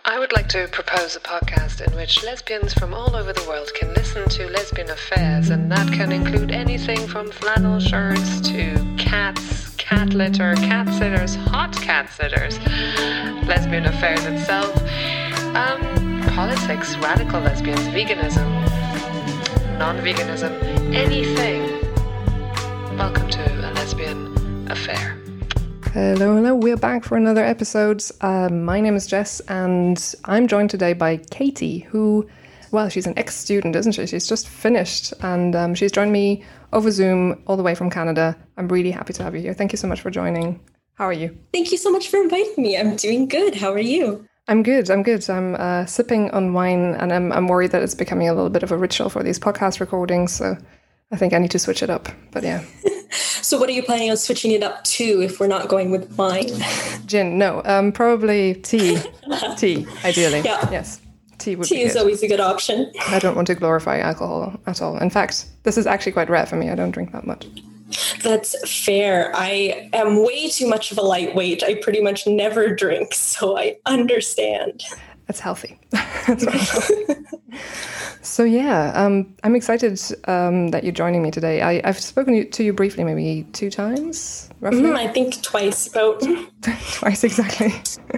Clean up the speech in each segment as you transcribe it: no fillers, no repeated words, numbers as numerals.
I would like to propose a podcast in which lesbians from all over the world can listen to lesbian affairs, and that can include anything from flannel shirts to cats, cat litter, cat sitters, hot cat sitters, lesbian affairs itself, politics, radical lesbians, veganism, non-veganism, anything. Welcome to a lesbian affair. Hello, we're back for another episode. My name is Jess, and I'm joined today by Katie, who, well, she's an ex-student, isn't she? She's just finished, and she's joined me over Zoom all the way from Canada. I'm really happy to have you here. Thank you so much for joining. How are you? Thank you so much for inviting me. I'm doing good. How are you? I'm good. I'm sipping on wine, and I'm worried that it's becoming a little bit of a ritual for these podcast recordings, so I think I need to switch it up, but yeah. So what are you planning on switching it up to if we're not going with wine? Gin, no. Probably tea. Tea, ideally. Yeah. Yes. Tea would be Tea is good. always a good option. I don't want to glorify alcohol at all. In fact, this is actually quite rare for me. I don't drink that much. That's fair. I am way too much of a lightweight. I pretty much never drink, so I understand. It's healthy. That's very healthy. So yeah, I'm excited that you're joining me today. I've spoken to you briefly, maybe 2 times, roughly? I think twice, about. Twice, exactly.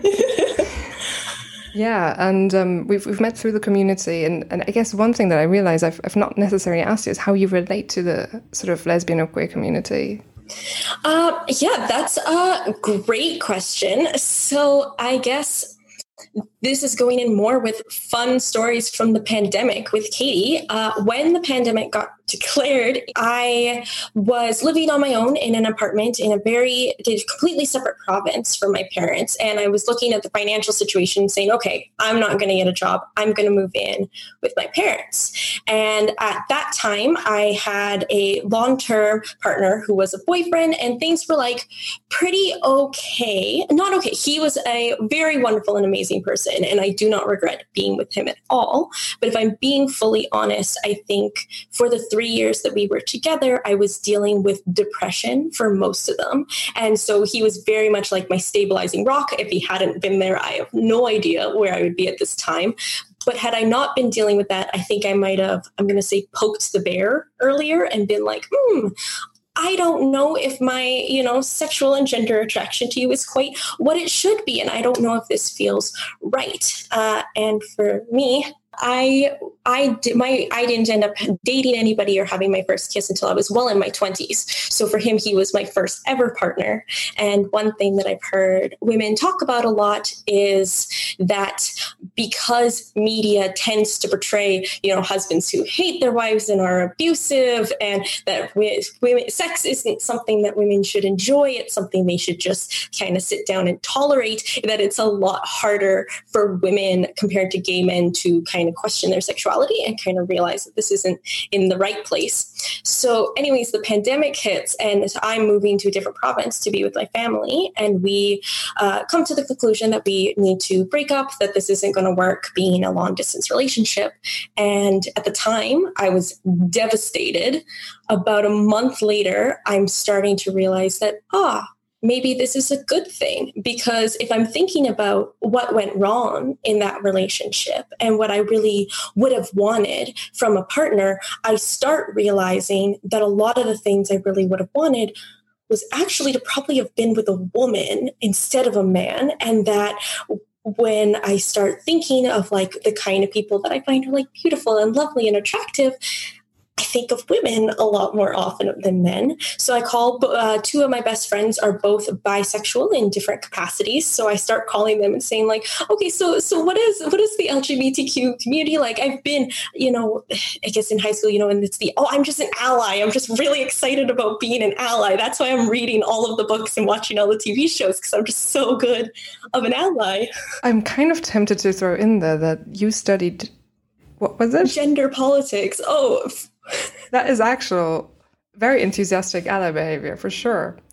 Yeah, and we've met through the community, and I guess one thing that I realize I've not necessarily asked you is how you relate to the sort of lesbian or queer community. Yeah, that's a great question. So I guess this is going in more with fun stories from the pandemic with Katie. When the pandemic got declared, I was living on my own in an apartment in a completely separate province from my parents. And I was looking at the financial situation saying, okay, I'm not going to get a job. I'm going to move in with my parents. And at that time, I had a long-term partner who was a boyfriend, and things were like pretty okay. Not okay. He was a very wonderful and amazing person, and I do not regret being with him at all. But if I'm being fully honest, I think for the 3 years that we were together, I was dealing with depression for most of them. And so he was very much like my stabilizing rock. If he hadn't been there, I have no idea where I would be at this time. But had I not been dealing with that, I think I might have, I'm going to say, poked the bear earlier and been like, I don't know if my, sexual and gender attraction to you is quite what it should be. And I don't know if this feels right. And for me, I didn't end up dating anybody or having my first kiss until I was well in my 20s. So for him, he was my first ever partner. And one thing that I've heard women talk about a lot is that because media tends to portray, husbands who hate their wives and are abusive, and that women, sex isn't something that women should enjoy. It's something they should just kind of sit down and tolerate, that it's a lot harder for women compared to gay men to kind of question their sexuality and kind of realize that this isn't in the right place. So anyways, the pandemic hits and I'm moving to a different province to be with my family. And we come to the conclusion that we need to break up, that this isn't going to work being a long distance relationship. And at the time I was devastated. About a month later, I'm starting to realize that, maybe this is a good thing, because if I'm thinking about what went wrong in that relationship and what I really would have wanted from a partner, I start realizing that a lot of the things I really would have wanted was actually to probably have been with a woman instead of a man. And that when I start thinking of like the kind of people that I find are like beautiful and lovely and attractive, I think of women a lot more often than men. So I call 2 of my best friends are both bisexual in different capacities. So I start calling them and saying like, okay, so what is the LGBTQ community like? I've been, I guess in high school, and it's I'm just an ally. I'm just really excited about being an ally. That's why I'm reading all of the books and watching all the TV shows, because I'm just so good of an ally. I'm kind of tempted to throw in there that you studied, what was it? Gender politics. Oh, that is actual very enthusiastic ally behavior, for sure.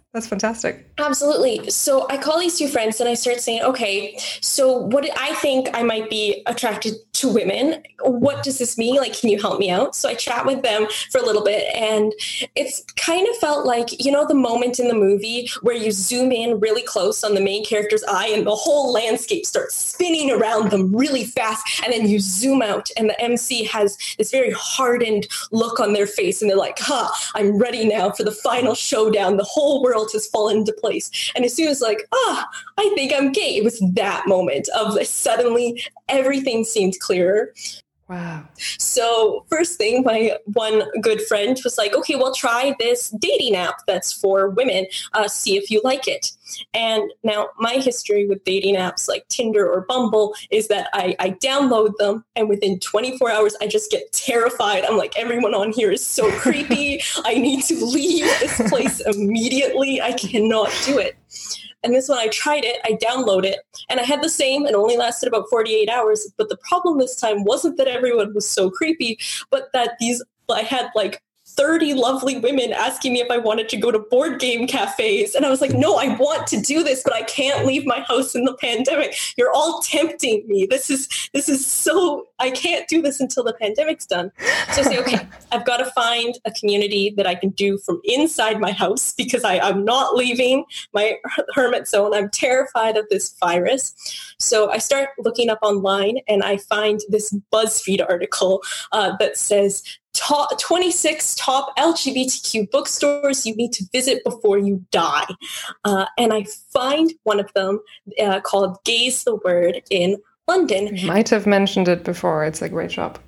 That's fantastic. Absolutely. So I call these two friends and I start saying, okay, so what I think I might be attracted to women. What does this mean? Like, can you help me out? So I chat with them for a little bit, and it's kind of felt like, you know, the moment in the movie where you zoom in really close on the main character's eye and the whole landscape starts spinning around them really fast. And then you zoom out and the MC has this very hardened look on their face. And they're like, I'm ready now for the final showdown. The whole world has fallen into place. And as soon as like, I think I'm gay, it was that moment of suddenly everything seemed clearer. Wow. So first thing, my one good friend was like, okay, well, try this dating app that's for women. See if you like it. And now my history with dating apps like Tinder or Bumble is that I download them, and within 24 hours, I just get terrified. I'm like, everyone on here is so creepy. I need to leave this place immediately. I cannot do it. And this one, I tried it, I downloaded it, and I had the same and only lasted about 48 hours. But the problem this time wasn't that everyone was so creepy, but that I had like 30 lovely women asking me if I wanted to go to board game cafes. And I was like, no, I want to do this, but I can't leave my house in the pandemic. You're all tempting me. This is so, I can't do this until the pandemic's done. So I say, okay, I've got to find a community that I can do from inside my house because I'm not leaving my hermit zone. I'm terrified of this virus. So I start looking up online and I find this BuzzFeed article that says, 26 top LGBTQ bookstores you need to visit before you die. And I find one of them called Gay's the Word in London. You might have mentioned it before. It's a great shop.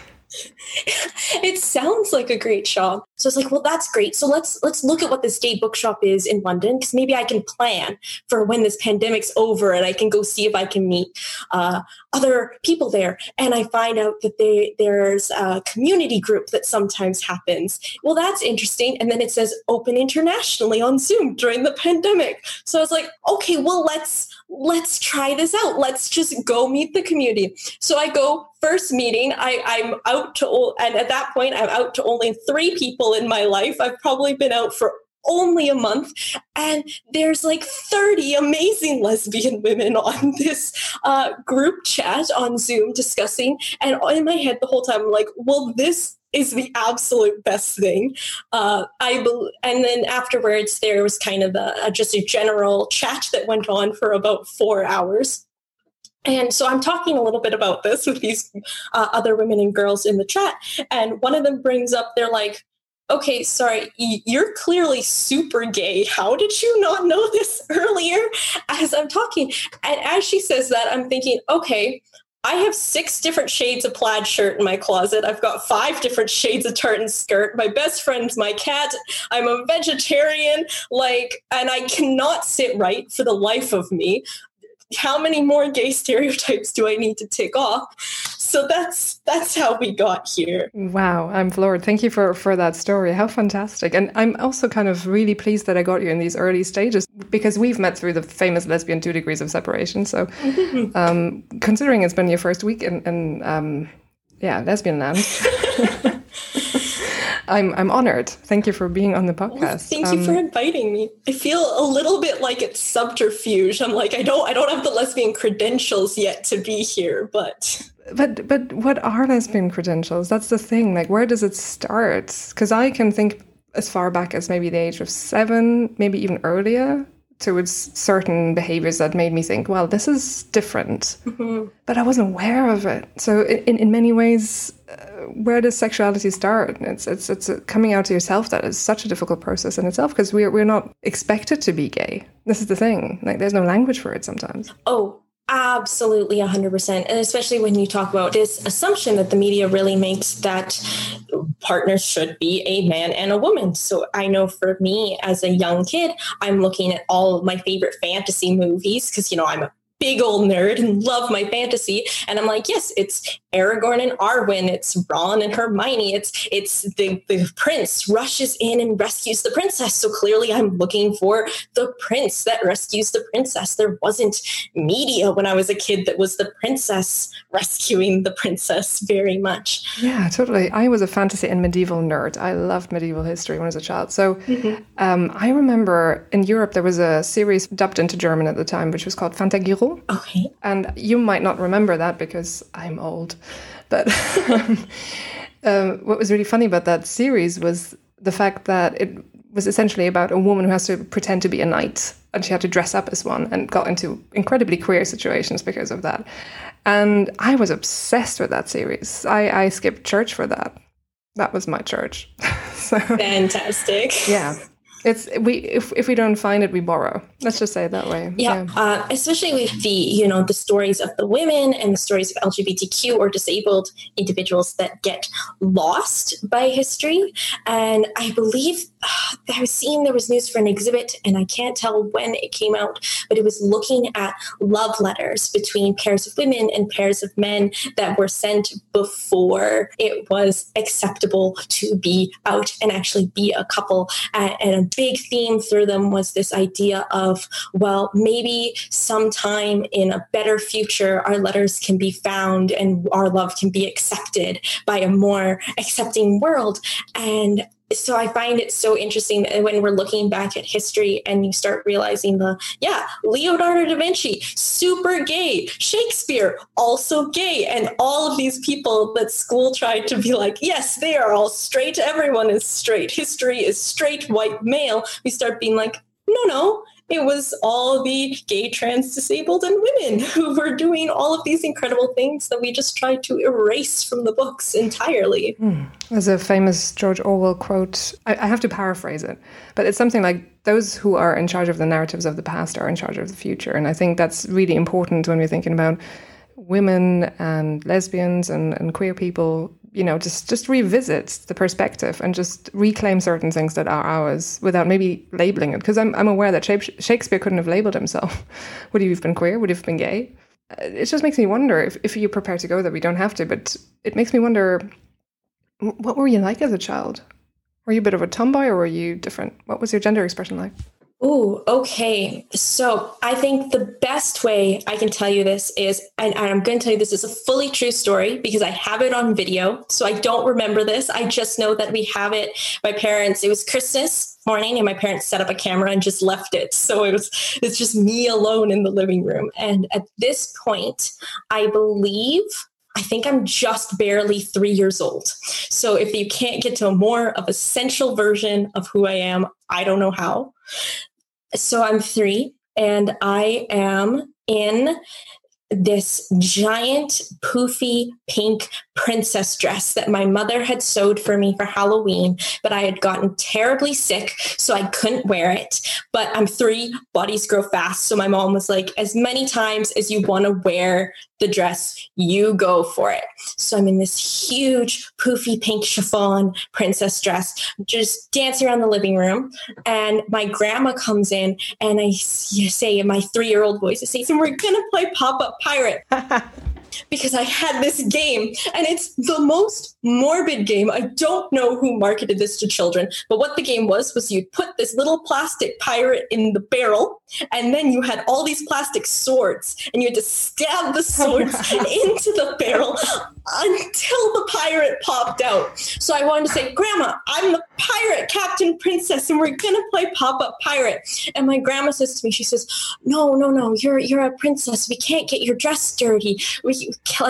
It sounds like a great shop. So I was like, well, that's great. So let's look at what this gay bookshop is in London, because maybe I can plan for when this pandemic's over and I can go see if I can meet other people there. And I find out that there's a community group that sometimes happens. Well, that's interesting. And then it says open internationally on Zoom during the pandemic. So I was like, okay, well, let's try this out. Let's just go meet the community. So I go, first meeting, I'm out to, and at that point, I'm out to only 3 people in my life. I've probably been out for only a month, and there's like 30 amazing lesbian women on this group chat on Zoom discussing. And in my head the whole time, I'm like, well, this is the absolute best thing. And then afterwards, there was kind of just a general chat that went on for about 4 hours. And so I'm talking a little bit about this with these other women and girls in the chat. And one of them brings up, they're like, okay, sorry, you're clearly super gay. How did you not know this earlier? As I'm talking. And as she says that, I'm thinking, okay, I have 6 different shades of plaid shirt in my closet. I've got 5 different shades of tartan skirt. My best friend's my cat. I'm a vegetarian, and I cannot sit right for the life of me. How many more gay stereotypes do I need to tick off? So that's how we got here. Wow, I'm floored. Thank you for that story. How fantastic. And I'm also kind of really pleased that I got you in these early stages, because we've met through the famous lesbian 2 degrees of separation. So considering it's been your first week in lesbian land, I'm honored. Thank you for being on the podcast. Well, thank you for inviting me. I feel a little bit like it's subterfuge. I'm like, I don't have the lesbian credentials yet to be here, but what are lesbian credentials? That's the thing. Like, where does it start? Because I can think as far back as maybe the age of 7, maybe even earlier, towards certain behaviors that made me think, well, this is different. Mm-hmm. But I wasn't aware of it. So in many ways, where does sexuality start? It's coming out to yourself that is such a difficult process in itself, because we're not expected to be gay. This is the thing. Like, there's no language for it sometimes. Oh, absolutely, 100%. And especially when you talk about this assumption that the media really makes that partners should be a man and a woman. So I know for me as a young kid, I'm looking at all of my favorite fantasy movies because, I'm a big old nerd and love my fantasy. And I'm like, yes, it's Aragorn and Arwen, it's Ron and Hermione, it's the prince rushes in and rescues the princess. So clearly I'm looking for the prince that rescues the princess. There wasn't media when I was a kid that was the princess rescuing the princess very much. Yeah, totally. I was a fantasy and medieval nerd. I loved medieval history when I was a child. So I remember in Europe there was a series dubbed into German at the time, which was called Fantagiro. Okay. And you might not remember that because I'm old. But what was really funny about that series was the fact that it was essentially about a woman who has to pretend to be a knight, and she had to dress up as one and got into incredibly queer situations because of that. And I was obsessed with that series. I skipped church for that. That was my church. So, fantastic. Yeah. If we don't find it, we borrow. Let's just say it that way. Yeah. Especially with the stories of the women and the stories of LGBTQ or disabled individuals that get lost by history. And I believe I was seeing there was news for an exhibit, and I can't tell when it came out, but it was looking at love letters between pairs of women and pairs of men that were sent before it was acceptable to be out and actually be a couple. And a big theme through them was this idea of, well, maybe sometime in a better future, our letters can be found and our love can be accepted by a more accepting world. And so I find it so interesting that when we're looking back at history and you start realizing Leonardo da Vinci, super gay, Shakespeare, also gay, and all of these people that school tried to be like, yes, they are all straight, everyone is straight, history is straight, white, male. We start being like, no, it was all the gay, trans, disabled, and women who were doing all of these incredible things that we just tried to erase from the books entirely. There's a famous George Orwell quote. I have to paraphrase it, but it's something like, those who are in charge of the narratives of the past are in charge of the future. And I think that's really important when we're thinking about women and lesbians and queer people. Just revisit the perspective and just reclaim certain things that are ours without maybe labeling it. Because I'm aware that Shakespeare couldn't have labeled himself. Would he have been queer? Would he have been gay? It just makes me wonder if you're prepared to go there. We don't have to, but it makes me wonder, what were you like as a child? Were you a bit of a tomboy or were you different? What was your gender expression like? Ooh, okay. So I think the best way I can tell you this is, and I'm going to tell you this is a fully true story because I have it on video. So I don't remember this. I just know that we have it. My parents, it was Christmas morning and my parents set up a camera and just left it. So it's just me alone in the living room. And at this point, I think I'm just barely 3 years old. So if you can't get to a more of essential version of who I am, I don't know how. So I'm 3 and I am in this giant poofy pink princess dress that my mother had sewed for me for Halloween, but I had gotten terribly sick, so I couldn't wear it. But I'm 3, bodies grow fast. So my mom was like, as many times as you want to wear the dress, you go for it. So I'm in this huge poofy pink chiffon princess dress, just dancing around the living room. And my grandma comes in and I say in my 3-year-old voice, I say, so we're going to play Pop-Up Pirate. Because I had this game and it's the most morbid game. I don't know who marketed this to children, but what the game was you'd put this little plastic pirate in the barrel and then you had all these plastic swords and you had to stab the swords into the barrel until the pirate popped out. So I wanted to say, Grandma, I'm the pirate, Captain Princess, and we're going to play Pop-Up Pirate. And my grandma says to me, she says, no, you're a princess. We can't get your dress dirty. We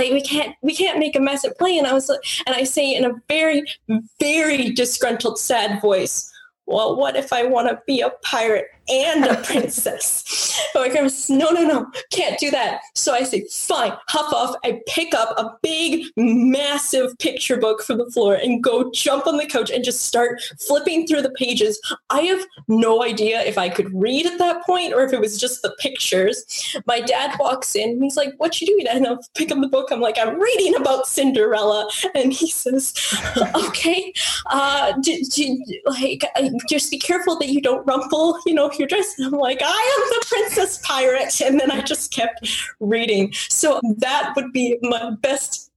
can't make a mess at play. And I say in a very, very disgruntled, sad voice, well, what if I want to be a pirate and a princess? But my grandma says, no, can't do that. So I say, fine, huff off. I pick up a big, massive picture book from the floor and go jump on the couch and just start flipping through the pages. I have no idea if I could read at that point or if it was just the pictures. My dad walks in and he's like, what you doing? And I'll pick up the book. I'm like, I'm reading about Cinderella. And he says, okay, just be careful that you don't rumple, your dress. And I'm like, I am the princess pirate. And then I just kept reading. So that would be my best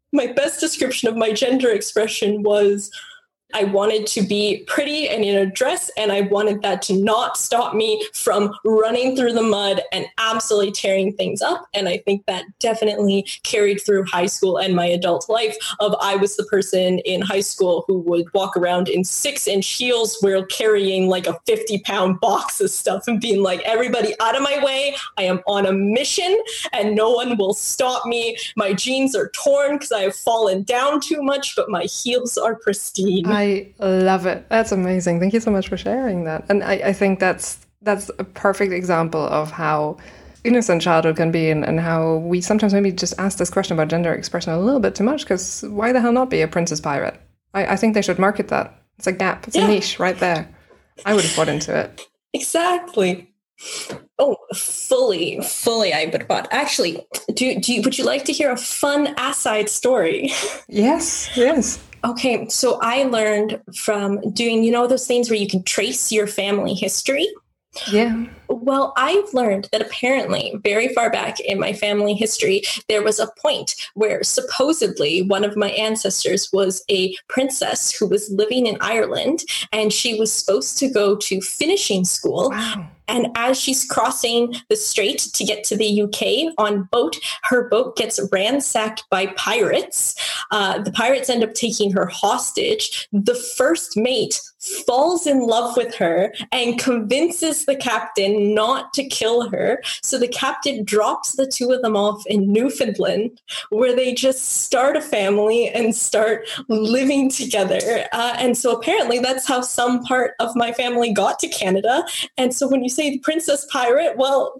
my best description of my gender expression was I wanted to be pretty and in a dress, and I wanted that to not stop me from running through the mud and absolutely tearing things up. And I think that definitely carried through high school and my adult life of I was the person in high school who would walk around in 6-inch heels while carrying like a 50-pound box of stuff and being like, everybody out of my way. I am on a mission and no one will stop me. My jeans are torn because I have fallen down too much, but my heels are pristine. I love it. That's amazing. Thank you so much for sharing that. And I think that's a perfect example of how innocent childhood can be, and how we sometimes maybe just ask this question about gender expression a little bit too much, because why the hell not be a princess pirate? I think they should market that. It's a gap. It's a niche right there. I would have bought into it. Exactly. Oh, fully, I would have bought. Actually, would you like to hear a fun aside story? Yes. Okay, so I learned from doing, those things where you can trace your family history. Yeah. Well, I've learned that apparently very far back in my family history, there was a point where supposedly one of my ancestors was a princess who was living in Ireland, and she was supposed to go to finishing school. Wow. And as she's crossing the strait to get to the UK on boat, her boat gets ransacked by pirates. The pirates end up taking her hostage. The first mate falls in love with her and convinces the captain not to kill her. So the captain drops the two of them off in Newfoundland, where they just start a family and start living together. And so apparently that's how some part of my family got to Canada. And so when you say the princess pirate, well,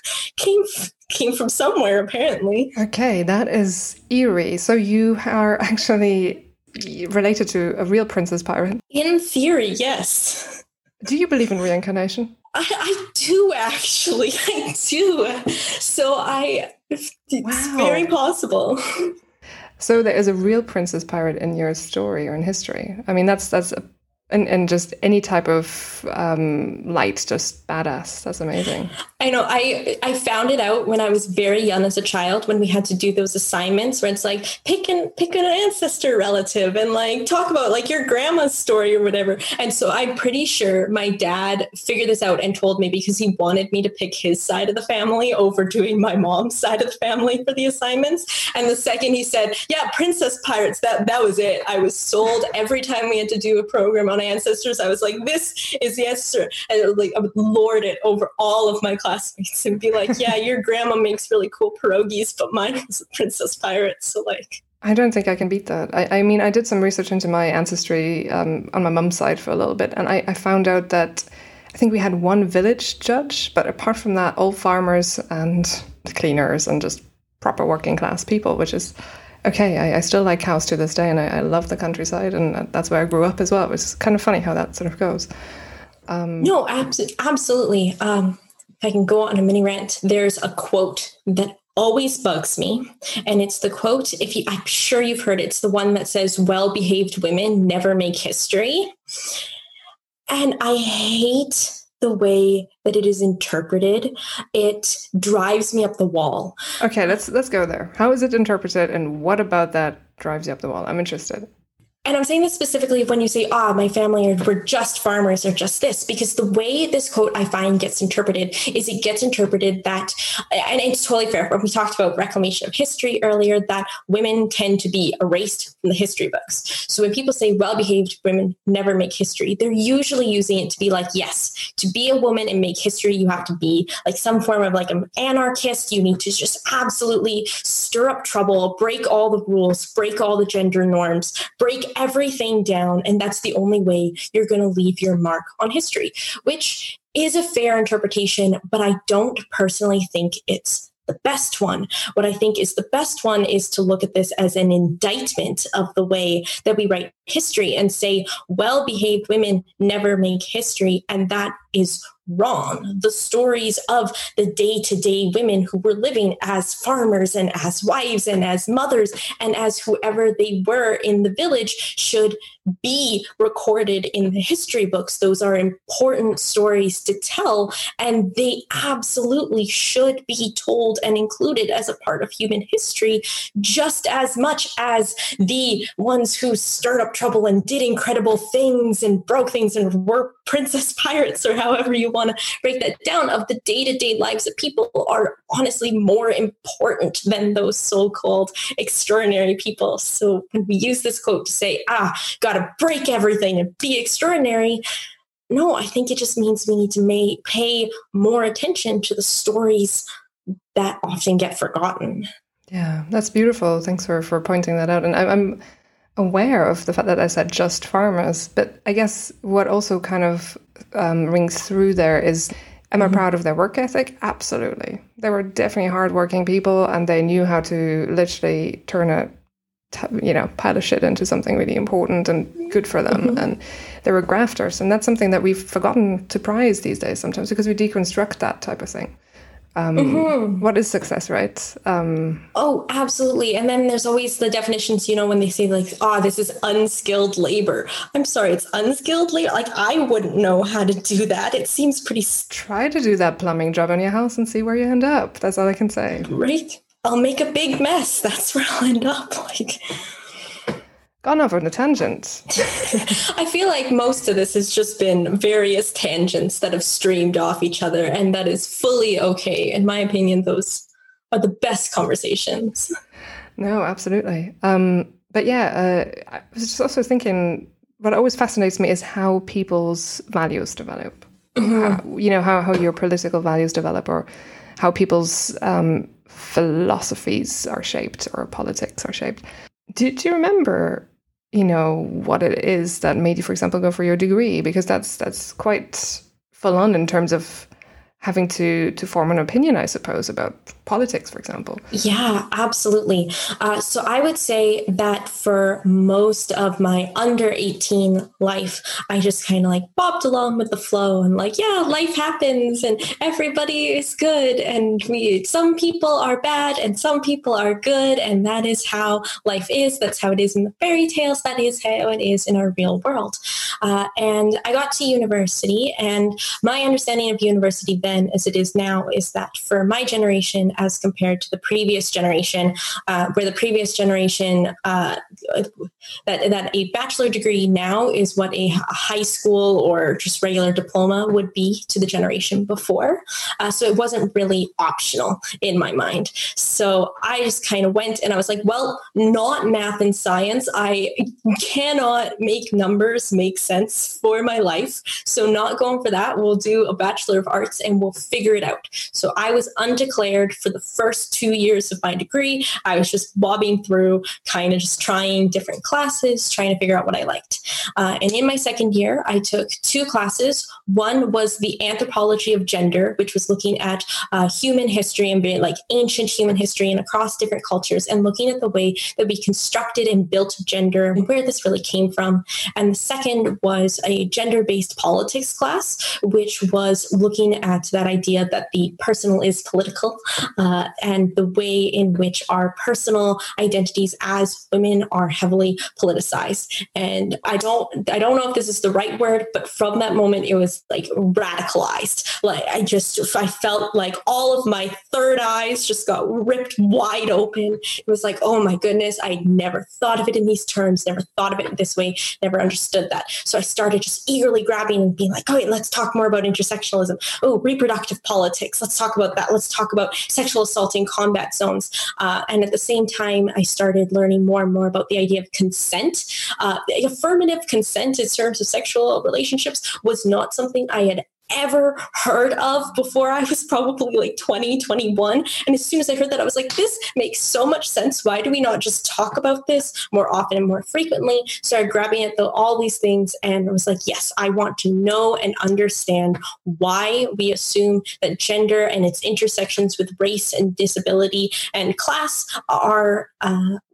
came from somewhere, apparently. Okay, that is eerie. So you are actually related to a real princess pirate? In theory, yes. Do you believe in reincarnation? I do, actually. I do. So it's very possible. So there is a real princess pirate in your story or in history. I mean, that's and just any type of light, just badass. That's amazing. I know. I found it out when I was very young as a child, when we had to do those assignments where it's like, pick an ancestor relative and like talk about like your grandma's story or whatever. And so I'm pretty sure my dad figured this out and told me, because he wanted me to pick his side of the family over doing my mom's side of the family for the assignments. And the second he said, yeah, princess pirates, that was it. I was sold. Every time we had to do a program on ancestors, I was like, this is the answer. And I would lord it over all of my classmates and be like, yeah, your grandma makes really cool pierogies, but mine was a princess pirate. So like, I don't think I can beat that. I mean, I did some research into my ancestry on my mum's side for a little bit, and I found out that I think we had one village judge, but apart from that, all farmers and cleaners and just proper working class people, which is okay. I still like cows to this day, and I love the countryside, and that's where I grew up as well. It's kind of funny how that sort of goes. No, absolutely. If I can go on a mini rant, there's a quote that always bugs me, and it's the quote, I'm sure you've heard it, it's the one that says, well-behaved women never make history. And I hate the way that it is interpreted. It drives me up the wall. Okay, let's go there. How is it interpreted, and what about that drives you up the wall? I'm interested. And I'm saying this specifically when you say, my family were just farmers or just this, because the way this quote I find gets interpreted is it gets interpreted that, and it's totally fair, when we talked about reclamation of history earlier, that women tend to be erased from the history books. So when people say well-behaved women never make history, they're usually using it to be like, yes, to be a woman and make history, you have to be like some form of like an anarchist. You need to just absolutely stir up trouble, break all the rules, break all the gender norms, break everything down, and that's the only way you're going to leave your mark on history, which is a fair interpretation, but I don't personally think it's the best one. What I think is the best one is to look at this as an indictment of the way that we write history and say well-behaved women never make history, and that is wrong. The stories of the day-to-day women who were living as farmers and as wives and as mothers and as whoever they were in the village should be recorded in the history books. Those are important stories to tell, and they absolutely should be told and included as a part of human history, just as much as the ones who stirred up trouble and did incredible things and broke things and were princess pirates, or however you want to break that down, of the day-to-day lives of people are honestly more important than those so-called extraordinary people. So when we use this quote to say, gotta break everything and be extraordinary, no, I think it just means we need to pay more attention to the stories that often get forgotten. Yeah, that's beautiful. Thanks for pointing that out. And I'm aware of the fact that I said just farmers, but I guess what also kind of rings through there is, am I proud of their work ethic? Absolutely. They were definitely hardworking people, and they knew how to literally turn a pile of shit into something really important and good for them. And they were grafters, and that's something that we've forgotten to prize these days sometimes, because we deconstruct that type of thing. What is success, right? Oh, absolutely. And then there's always the definitions, when they say like, this is unskilled labor. I'm sorry, it's unskilled labor. Like, I wouldn't know how to do that. It seems pretty... Try to do that plumbing job in your house and see where you end up. That's all I can say. Right? I'll make a big mess. That's where I'll end up. Like... Gone off on a tangent. I feel like most of this has just been various tangents that have streamed off each other, and that is fully okay. In my opinion, those are the best conversations. No, absolutely. But yeah, I was just also thinking, what always fascinates me is how people's values develop. How your political values develop, or how people's philosophies are shaped, or politics are shaped. Do you remember what it is that made you, for example, go for your degree? Because that's quite full on in terms of having to form an opinion, I suppose, about politics, for example. Yeah, absolutely. So I would say that for most of my under 18 life, I just kind of like bopped along with the flow and like, yeah, life happens and everybody is good. And some people are bad and some people are good. And that is how life is. That's how it is in the fairy tales. That is how it is in our real world. And I got to university, and my understanding of university then, as it is now, is that for my generation, as compared to the previous generation, where the previous generation, that a bachelor degree now is what a high school or just regular diploma would be to the generation before. So it wasn't really optional in my mind. So I just kind of went and I was like, well, not math and science. I cannot make numbers make sense for my life. So not going for that. We'll do a Bachelor of Arts and we'll figure it out. So I was undeclared for the first 2 years of my degree. I was just bobbing through, kind of just trying different classes, trying to figure out what I liked. And in my second year, I took 2 classes. One was the anthropology of gender, which was looking at human history and like ancient human history and across different cultures, and looking at the way that we constructed and built gender and where this really came from. And the second was a gender-based politics class, which was looking at that idea that the personal is political, and the way in which our personal identities as women are heavily politicized. And I don't know if this is the right word, but from that moment, it was like radicalized. Like I felt like all of my third eyes just got ripped wide open. It was like, oh my goodness, I never thought of it in these terms, never thought of it this way, never understood that. So I started just eagerly grabbing and being like, oh, wait, let's talk more about intersectionalism. Oh, reproductive politics. Let's talk about that. Let's talk about sexual assault in combat zones. And at the same time, I started learning more and more about the idea of consent. Affirmative consent in terms of sexual relationships was not something I had ever heard of before I was probably like 20, 21. And as soon as I heard that, I was like, this makes so much sense. Why do we not just talk about this more often and more frequently? Started grabbing at all these things and I was like, yes, I want to know and understand why we assume that gender and its intersections with race and disability and class are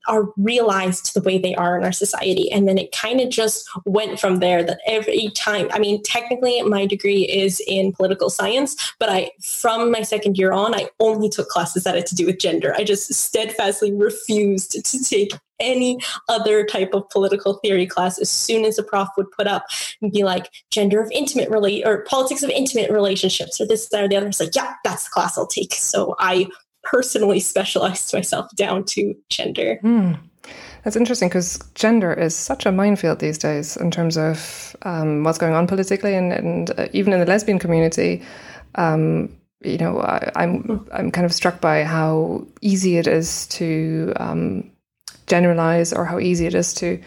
are realized the way they are in our society. And then it kind of just went from there, that every time, I mean, technically my degree is in political science, but from my second year on, I only took classes that had to do with gender. I just steadfastly refused to take any other type of political theory class. As soon as a prof would put up and be like, gender of intimate or politics of intimate relationships, or this, that, or the other, it's like, yeah, that's the class I'll take. So I personally specialized myself down to gender. That's interesting, because gender is such a minefield these days in terms of what's going on politically, and even in the lesbian community. I'm kind of struck by how easy it is to generalize, or how easy it is to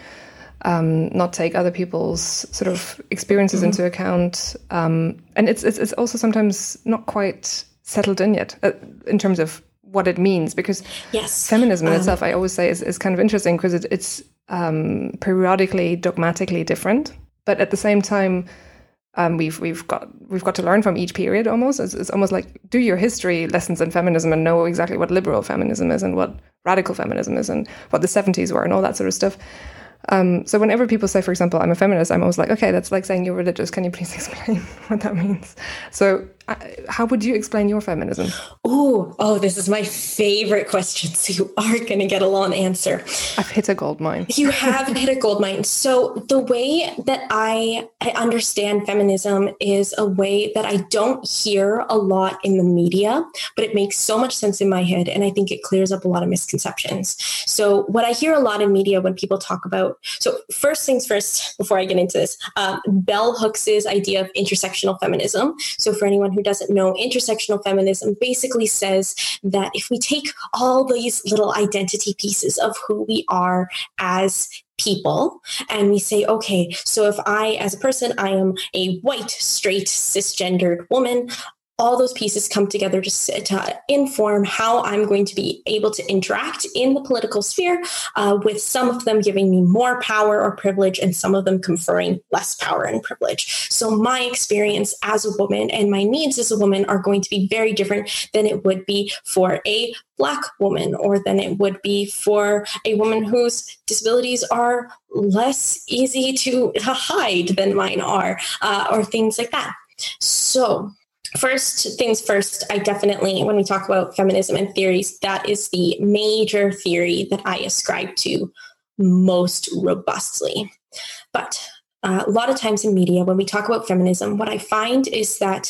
not take other people's sort of experiences into account, and it's also sometimes not quite settled in yet in terms of what it means, because feminism in itself, I always say, is kind of interesting, because it's periodically dogmatically different, but at the same time we've got to learn from each period. Almost it's almost like do your history lessons in feminism and know exactly what liberal feminism is and what radical feminism is and what the 70s were and all that sort of stuff. So whenever people say, for example, I'm a feminist, I'm always like, okay, that's like saying you're religious. Can you please explain what that means? So how would you explain your feminism? Oh, this is my favorite question. So you are going to get a long answer. I've hit a gold mine. You have hit a gold mine. So the way that I understand feminism is a way that I don't hear a lot in the media, but it makes so much sense in my head. And I think it clears up a lot of misconceptions. So what I hear a lot in media when people talk about, so first things first, before I get into this, Bell Hooks's idea of intersectional feminism. So for anyone who doesn't know, intersectional feminism basically says that if we take all these little identity pieces of who we are as people, and we say, okay, so if I, as a person, I am a white, straight, cisgendered woman, all those pieces come together to inform how I'm going to be able to interact in the political sphere, with some of them giving me more power or privilege and some of them conferring less power and privilege. So my experience as a woman and my needs as a woman are going to be very different than it would be for a Black woman, or than it would be for a woman whose disabilities are less easy to hide than mine are, or things like that. So first things first, I definitely, when we talk about feminism and theories, that is the major theory that I ascribe to most robustly. But a lot of times in media, when we talk about feminism, what I find is that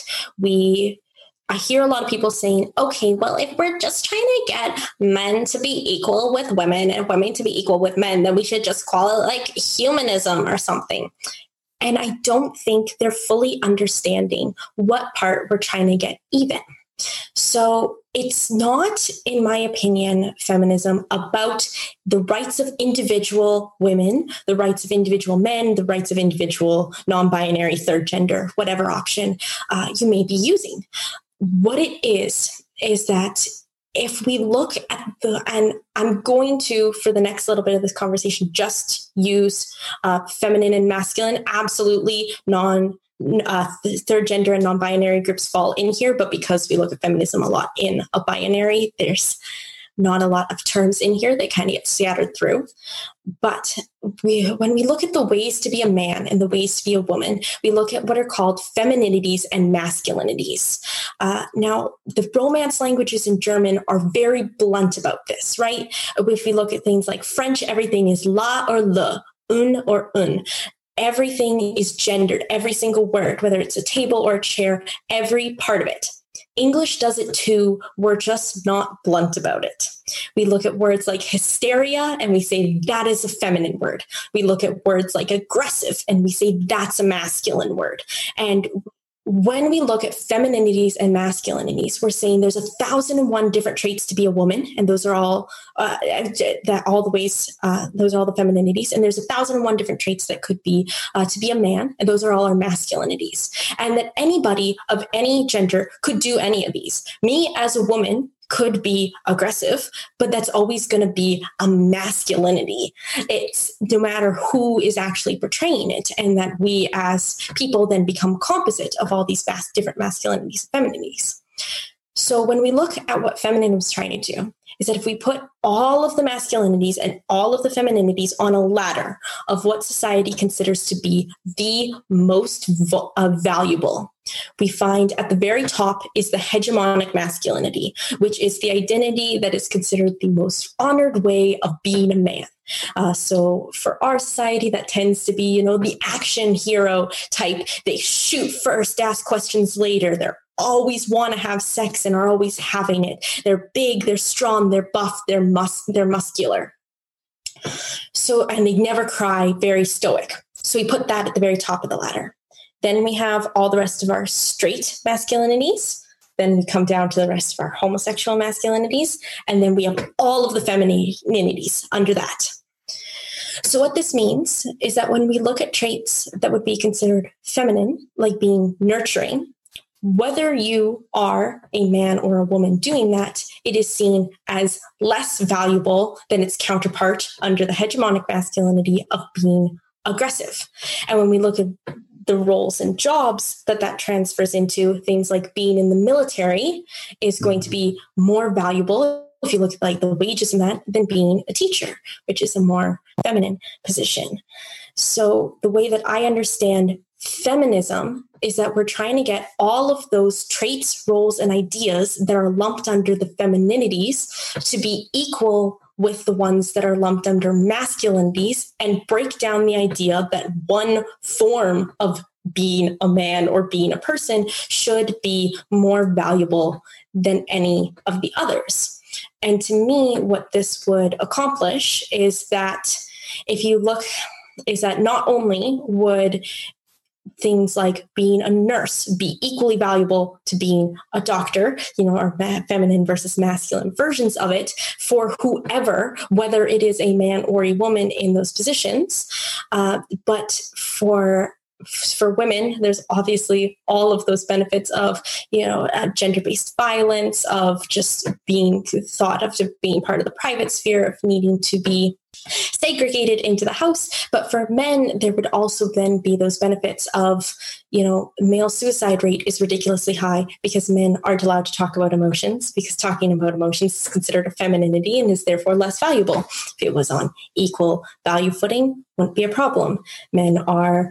I hear a lot of people saying, okay, well, if we're just trying to get men to be equal with women and women to be equal with men, then we should just call it like humanism or something. And I don't think they're fully understanding what part we're trying to get even. So it's not, in my opinion, feminism about the rights of individual women, the rights of individual men, the rights of individual non-binary, third gender, whatever option you may be using. What it is that if we look at and I'm going to, for the next little bit of this conversation, just use feminine and masculine, absolutely third gender and non-binary groups fall in here, but because we look at feminism a lot in a binary, there's not a lot of terms in here. They kind of get scattered through. But when we look at the ways to be a man and the ways to be a woman, we look at what are called femininities and masculinities. Now, the Romance languages in German are very blunt about this, right? If we look at things like French, everything is la or le, un or un. Everything is gendered, every single word, whether it's a table or a chair, every part of it. English does it too. We're just not blunt about it. We look at words like hysteria and we say that is a feminine word. We look at words like aggressive and we say that's a masculine word. And when we look at femininities and masculinities, we're saying there's 1,001 different traits to be a woman, and those are all those are all the femininities. And there's 1,001 different traits that could be to be a man, and those are all our masculinities. And that anybody of any gender could do any of these. Me as a woman could be aggressive, but that's always going to be a masculinity. It's no matter who is actually portraying it, and that we as people then become composite of all these different masculinities and femininities. So when we look at what feminism is trying to do, is that if we put all of the masculinities and all of the femininities on a ladder of what society considers to be the most valuable, we find at the very top is the hegemonic masculinity, which is the identity that is considered the most honored way of being a man. So for our society, that tends to be, the action hero type. They shoot first, ask questions later. They're always want to have sex and are always having it. They're big, they're strong, they're buff, they're muscular. So, and they never cry, very stoic. So we put that at the very top of the ladder. Then we have all the rest of our straight masculinities. Then we come down to the rest of our homosexual masculinities. And then we have all of the femininities under that. So what this means is that when we look at traits that would be considered feminine, like being nurturing, whether you are a man or a woman doing that, it is seen as less valuable than its counterpart under the hegemonic masculinity of being aggressive. And when we look at the roles and jobs that transfers into, things like being in the military is going to be more valuable, if you look at like the wages in that, than being a teacher, which is a more feminine position. So the way that I understand feminism is that we're trying to get all of those traits, roles, and ideas that are lumped under the femininities to be equal with the ones that are lumped under masculinities, and break down the idea that one form of being a man or being a person should be more valuable than any of the others. And to me, what this would accomplish is that if you look, is that not only would things like being a nurse be equally valuable to being a doctor, or feminine versus masculine versions of it for whoever, whether it is a man or a woman in those positions. But for women, there's obviously all of those benefits of, gender-based violence, of just being thought of to being part of the private sphere, of needing to be segregated into the house. But for men, there would also then be those benefits of, male suicide rate is ridiculously high because men aren't allowed to talk about emotions, because talking about emotions is considered a femininity and is therefore less valuable. If it was on equal value footing, wouldn't be a problem. Men are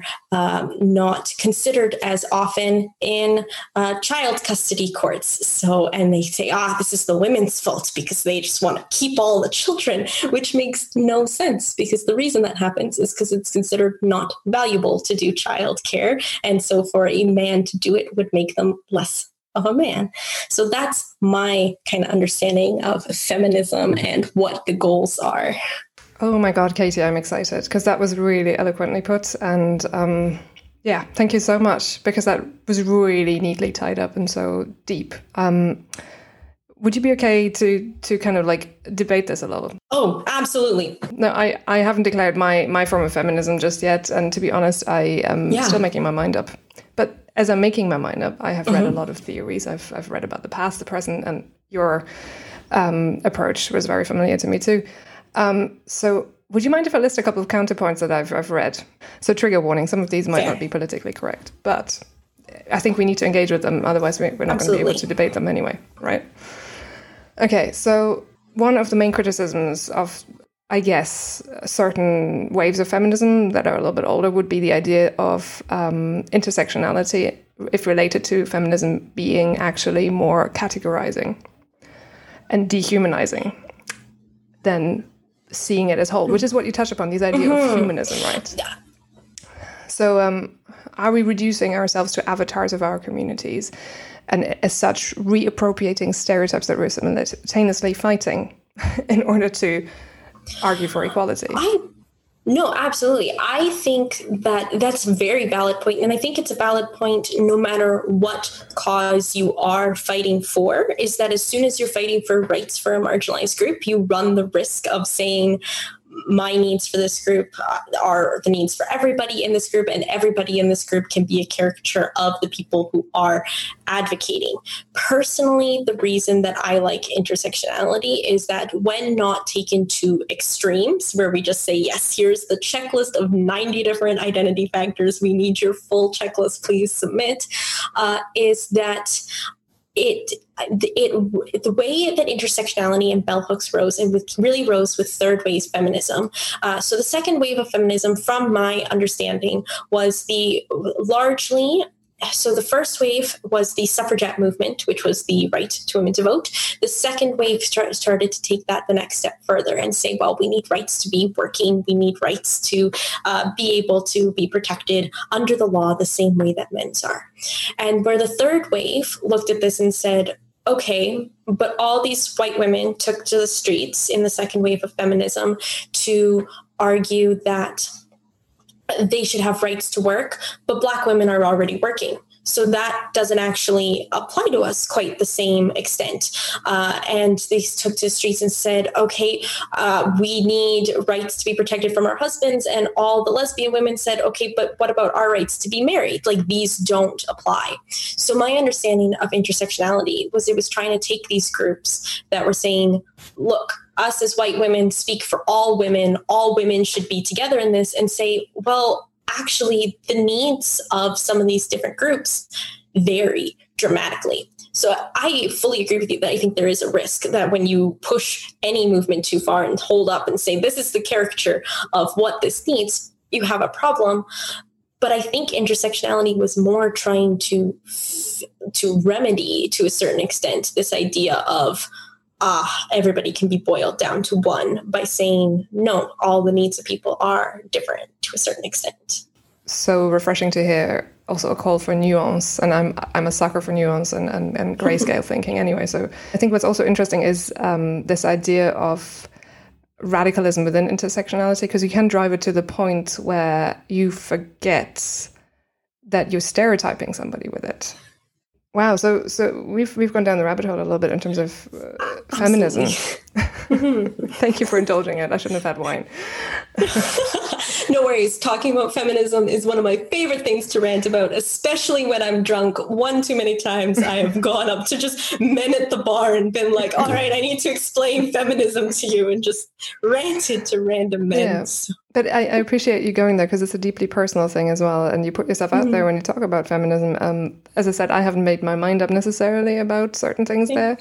not considered as often in child custody courts. So, and they say, this is the women's fault because they just want to keep all the children, which makes no sense, because the reason that happens is because it's considered not valuable to do childcare. And so for a man to do it would make them less of a man. So that's my kind of understanding of feminism and what the goals are. Oh my God, Katie, I'm excited because that was really eloquently put. And thank you so much, because that was really neatly tied up and so deep. Would you be okay to kind of like debate this a little? Oh, absolutely. No, I haven't declared my form of feminism just yet. And to be honest, I am still making my mind up. But as I'm making my mind up, I have read a lot of theories. I've read about the past, the present, and your approach was very familiar to me too. So would you mind if I list a couple of counterpoints that I've read? So trigger warning, some of these might not be politically correct, but I think we need to engage with them. Otherwise, we're not going to be able to debate them anyway, right? Okay, so one of the main criticisms of, I guess, certain waves of feminism that are a little bit older would be the idea of intersectionality, if related to feminism, being actually more categorizing and dehumanizing than seeing it as whole, which is what you touch upon, this idea of humanism, right? Yeah. So are we reducing ourselves to avatars of our communities, and as such reappropriating stereotypes that we're simultaneously fighting in order to argue for equality? No, absolutely. I think that that's a very valid point. And I think it's a valid point no matter what cause you are fighting for, is that as soon as you're fighting for rights for a marginalized group, you run the risk of saying, my needs for this group are the needs for everybody in this group, and everybody in this group can be a caricature of the people who are advocating. Personally, the reason that I like intersectionality is that when not taken to extremes, where we just say, yes, here's the checklist of 90 different identity factors, we need your full checklist, please submit, is that the way that intersectionality and bell hooks rose, and really rose with third wave feminism. So the second wave of feminism, from my understanding, was so the first wave was the suffragette movement, which was the right to women to vote. The second wave started to take that the next step further and say, well, we need rights to be working. We need rights to be able to be protected under the law the same way that men's are. And where the third wave looked at this and said, okay, but all these white women took to the streets in the second wave of feminism to argue that they should have rights to work, but Black women are already working. So that doesn't actually apply to us quite the same extent. And they took to the streets and said, okay, we need rights to be protected from our husbands. And all the lesbian women said, okay, but what about our rights to be married? Like, these don't apply. So my understanding of intersectionality was it was trying to take these groups that were saying, look, us as white women speak for all women should be together in this, and say, well, actually, the needs of some of these different groups vary dramatically. So I fully agree with you that I think there is a risk that when you push any movement too far and hold up and say, this is the caricature of what this needs, you have a problem. But I think intersectionality was more trying to remedy, to a certain extent, this idea of, everybody can be boiled down to one, by saying, no, all the needs of people are different to a certain extent. So refreshing to hear also a call for nuance. And I'm a sucker for nuance and grayscale thinking anyway. So I think what's also interesting is this idea of radicalism within intersectionality, because you can drive it to the point where you forget that you're stereotyping somebody with it. Wow, so we've gone down the rabbit hole a little bit in terms of feminism. Thank you for indulging it. I shouldn't have had wine. No worries. Talking about feminism is one of my favorite things to rant about, especially when I'm drunk. One too many times I have gone up to just men at the bar and been like, all right, I need to explain feminism to you, and just ranted to random men. Yeah. But I appreciate you going there, because it's a deeply personal thing as well. And you put yourself out there when you talk about feminism. As I said, I haven't made my mind up necessarily about certain things there.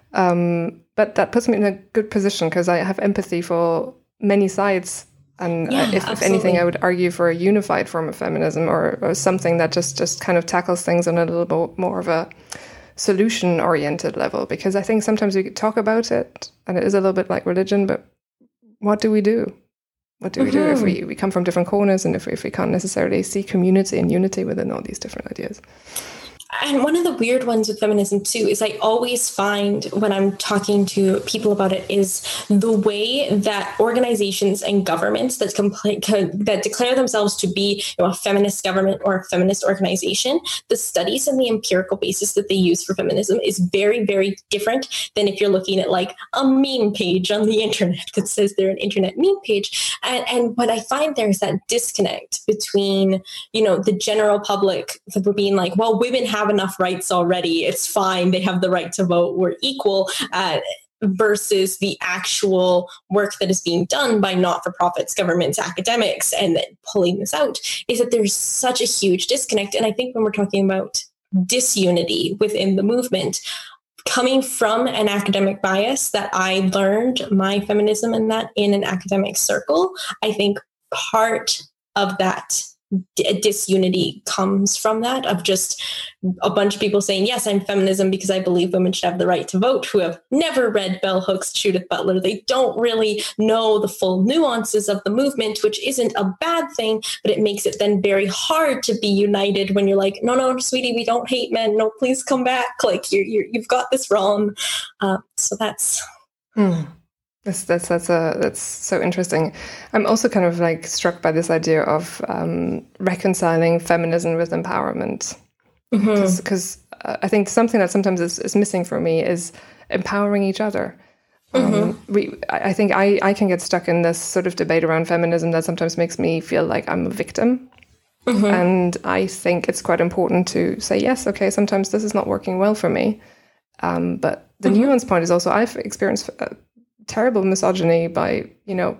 But that puts me in a good position, because I have empathy for many sides. And if anything, I would argue for a unified form of feminism, or something that just kind of tackles things on a little bit more of a solution-oriented level. Because I think sometimes we talk about it, and it is a little bit like religion, but what do we do? What do we do if we come from different corners, and if we can't necessarily see community and unity within all these different ideas? And one of the weird ones with feminism, too, is I always find when I'm talking to people about it is the way that organizations and governments that declare themselves to be a feminist government or a feminist organization, the studies and the empirical basis that they use for feminism is very, very different than if you're looking at like a meme page on the internet that says they're an internet meme page. And what I find there is that disconnect between, the general public that we're being like, well, women have enough rights already, it's fine, they have the right to vote, we're equal, versus the actual work that is being done by not-for-profits, governments, academics, and then pulling this out, is that there's such a huge disconnect. And I think when we're talking about disunity within the movement, coming from an academic bias that I learned my feminism in an academic circle, I think part of that disunity comes from that, of just a bunch of people saying, yes, I'm feminism because I believe women should have the right to vote, who have never read bell hooks, Judith Butler. They don't really know the full nuances of the movement, which isn't a bad thing, but it makes it then very hard to be united when you're like, no, sweetie, we don't hate men. No, please come back. Like you've got this wrong. So that's... That's so interesting. I'm also kind of like struck by this idea of reconciling feminism with empowerment, because I think something that sometimes is missing for me is empowering each other. I think I can get stuck in this sort of debate around feminism that sometimes makes me feel like I'm a victim. And I think it's quite important to say, yes, okay, sometimes this is not working well for me. But the nuance point is also I've experienced terrible misogyny by,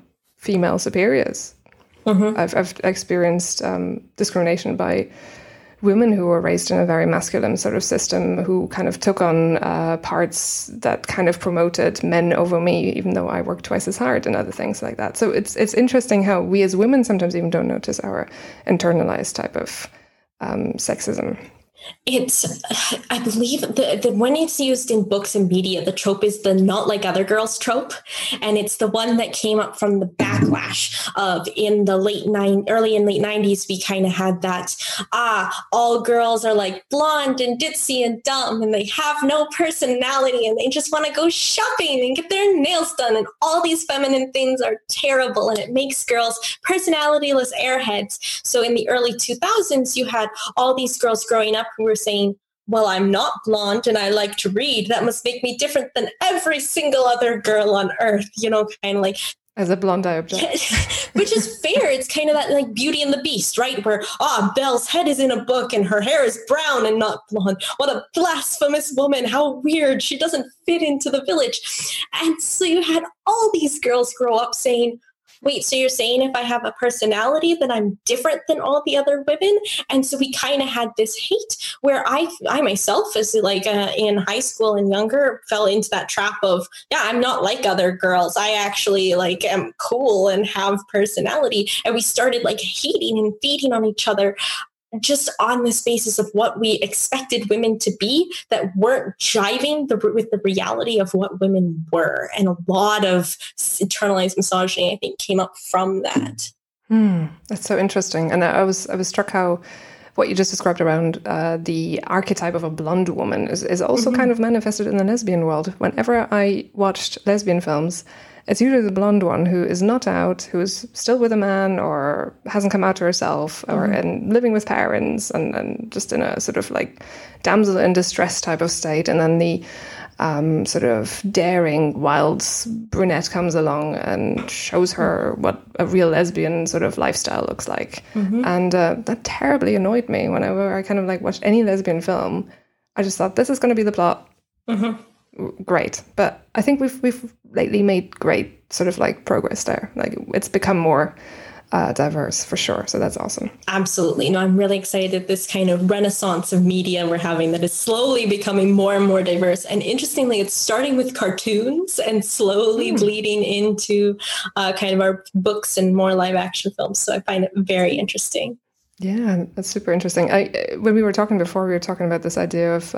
female superiors. I've experienced discrimination by women who were raised in a very masculine sort of system, who kind of took on parts that kind of promoted men over me, even though I worked twice as hard and other things like that. So it's interesting how we as women sometimes even don't notice our internalized type of sexism. It's, I believe, the when it's used in books and media, the trope is the not like other girls trope. And it's the one that came up from the backlash of in the early and late 90s, we kind of had that, all girls are like blonde and ditzy and dumb and they have no personality and they just want to go shopping and get their nails done. And all these feminine things are terrible and it makes girls personalityless airheads. So in the early 2000s, you had all these girls growing up who were saying, well, I'm not blonde and I like to read. That must make me different than every single other girl on earth, kind of like. As a blonde, I object. Which is fair. It's kind of that like Beauty and the Beast, right? Where, Belle's head is in a book and her hair is brown and not blonde. What a blasphemous woman. How weird. She doesn't fit into the village. And so you had all these girls grow up saying, wait, so you're saying if I have a personality, then I'm different than all the other women? And so we kind of had this hate where I myself, as like in high school and younger, fell into that trap of, I'm not like other girls. I actually like am cool and have personality. And we started like hating and feeding on each other just on this basis of what we expected women to be that weren't jiving with the reality of what women were. And a lot of internalized misogyny, I think, came up from that. That's so interesting. And I was struck how what you just described around the archetype of a blonde woman is also kind of manifested in the lesbian world. Whenever I watched lesbian films, it's usually the blonde one who is not out, who is still with a man or hasn't come out to herself or and living with parents and just in a sort of like damsel in distress type of state. And then the sort of daring, wild brunette comes along and shows her what a real lesbian sort of lifestyle looks like. And that terribly annoyed me whenever I kind of like watched any lesbian film. I just thought, this is going to be the plot. Great. But I think we've lately made great sort of like progress there. Like it's become more diverse for sure. So that's awesome. Absolutely. No, I'm really excited this kind of renaissance of media we're having that is slowly becoming more and more diverse. And interestingly, it's starting with cartoons and slowly bleeding into kind of our books and more live action films. So I find it very interesting. Yeah, that's super interesting. When we were talking before, we were talking about this idea of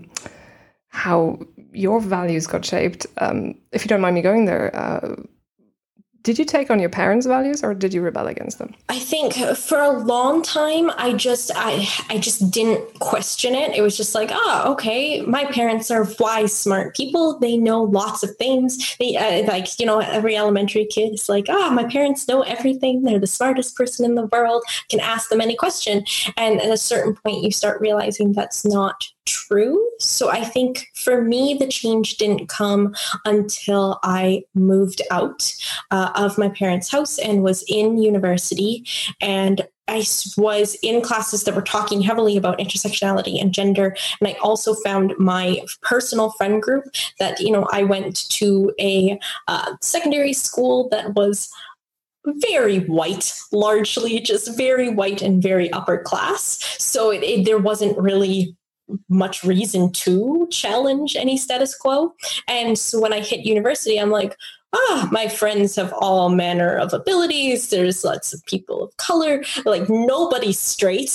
how your values got shaped. If you don't mind me going there, did you take on your parents' values or did you rebel against them? I think for a long time, I just didn't question it. It was just like, okay, my parents are wise, smart people. They know lots of things. They every elementary kid is like, my parents know everything. They're the smartest person in the world. Can ask them any question. And at a certain point, you start realizing that's not true. So I think for me, the change didn't come until I moved out of my parents' house and was in university. And I was in classes that were talking heavily about intersectionality and gender. And I also found my personal friend group that, I went to a secondary school that was very white, largely just very white and very upper class. So there wasn't really much reason to challenge any status quo. And so when I hit university, I'm like, my friends have all manner of abilities. There's lots of people of color, like nobody's straight.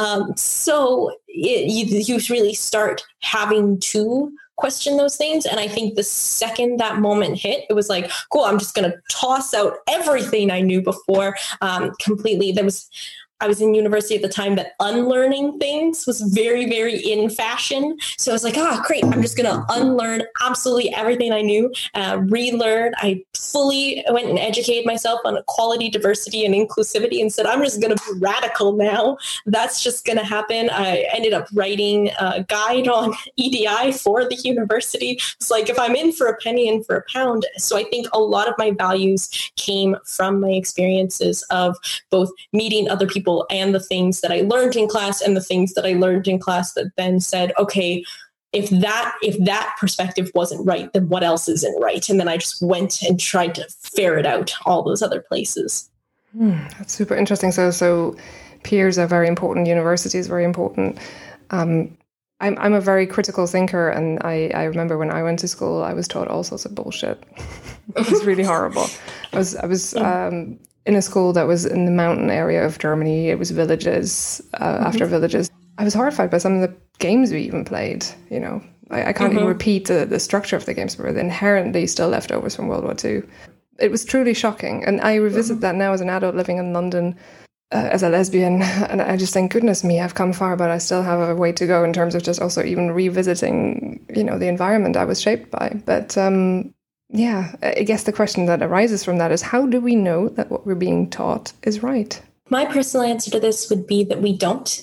So you really start having to question those things. And I think the second that moment hit, it was like, cool, I'm just going to toss out everything I knew before completely. I was in university at the time that unlearning things was very, very in fashion. So I was like, great. I'm just going to unlearn absolutely everything I knew, relearn. I fully went and educated myself on equality, diversity, and inclusivity and said, I'm just going to be radical now. That's just going to happen. I ended up writing a guide on EDI for the university. It's like, if I'm in for a penny, in for a pound. So I think a lot of my values came from my experiences of both meeting other people and the things that I learned in class and the things that I learned in class that then said, okay, if that perspective wasn't right, then what else isn't right? And then I just went and tried to ferret out all those other places. That's super interesting. So peers are very important. University is very important. I'm a very critical thinker, and I remember when I went to school, I was taught all sorts of bullshit. It was really horrible. I was in a school that was in the mountain area of Germany. It was villages after villages. I was horrified by some of the games we even played. You know, I can't even repeat the structure of the games, but inherently still leftovers from World War II. It was truly shocking, and I revisit that now as an adult living in London. As a lesbian, and I just think, goodness me, I've come far, but I still have a way to go in terms of just also even revisiting, you know, the environment I was shaped by. But yeah, I guess the question that arises from that is, how do we know that what we're being taught is right? My personal answer to this would be that we don't.